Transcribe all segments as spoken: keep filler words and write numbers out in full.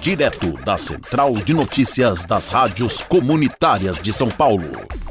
Direto da Central de Notícias das Rádios Comunitárias de São Paulo.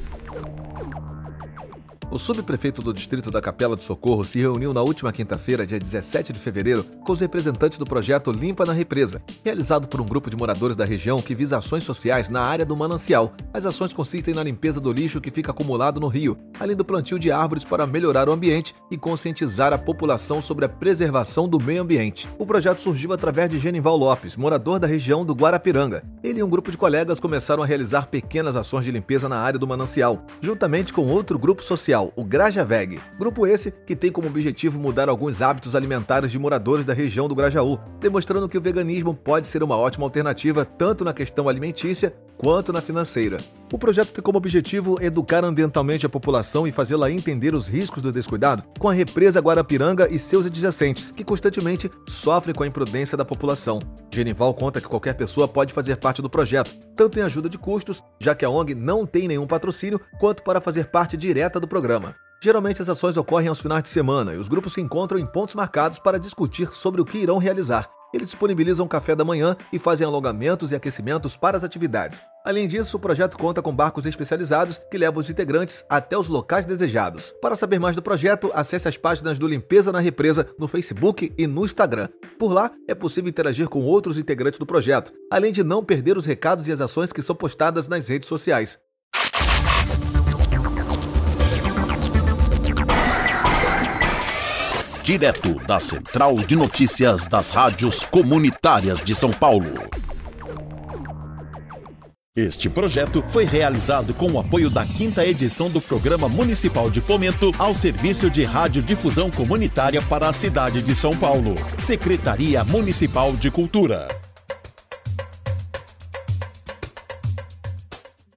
O subprefeito do Distrito da Capela do Socorro se reuniu na última quinta-feira, dia dezessete de fevereiro, com os representantes do projeto Limpa na Represa, realizado por um grupo de moradores da região que visa ações sociais na área do manancial. As ações consistem na limpeza do lixo que fica acumulado no rio, além do plantio de árvores para melhorar o ambiente e conscientizar a população sobre a preservação do meio ambiente. O projeto surgiu através de Genival Lopes, morador da região do Guarapiranga. Ele e um grupo de colegas começaram a realizar pequenas ações de limpeza na área do manancial, juntamente com outro grupo social, o Grajaveg. Grupo esse que tem como objetivo mudar alguns hábitos alimentares de moradores da região do Grajaú, demonstrando que o veganismo pode ser uma ótima alternativa tanto na questão alimentícia quanto na financeira. O projeto tem como objetivo educar ambientalmente a população e fazê-la entender os riscos do descuidado com a represa Guarapiranga e seus adjacentes, que constantemente sofrem com a imprudência da população. Genival conta que qualquer pessoa pode fazer parte do projeto, tanto em ajuda de custos, já que a O N G não tem nenhum patrocínio, quanto para fazer parte direta do programa. Geralmente as ações ocorrem aos finais de semana e os grupos se encontram em pontos marcados para discutir sobre o que irão realizar. Eles disponibilizam café da manhã e fazem alongamentos e aquecimentos para as atividades. Além disso, o projeto conta com barcos especializados que levam os integrantes até os locais desejados. Para saber mais do projeto, acesse as páginas do Limpeza na Represa no Facebook e no Instagram. Por lá, é possível interagir com outros integrantes do projeto, além de não perder os recados e as ações que são postadas nas redes sociais. Direto da Central de Notícias das Rádios Comunitárias de São Paulo. Este projeto foi realizado com o apoio da quinta edição do Programa Municipal de Fomento ao Serviço de Radiodifusão Comunitária para a cidade de São Paulo. Secretaria Municipal de Cultura.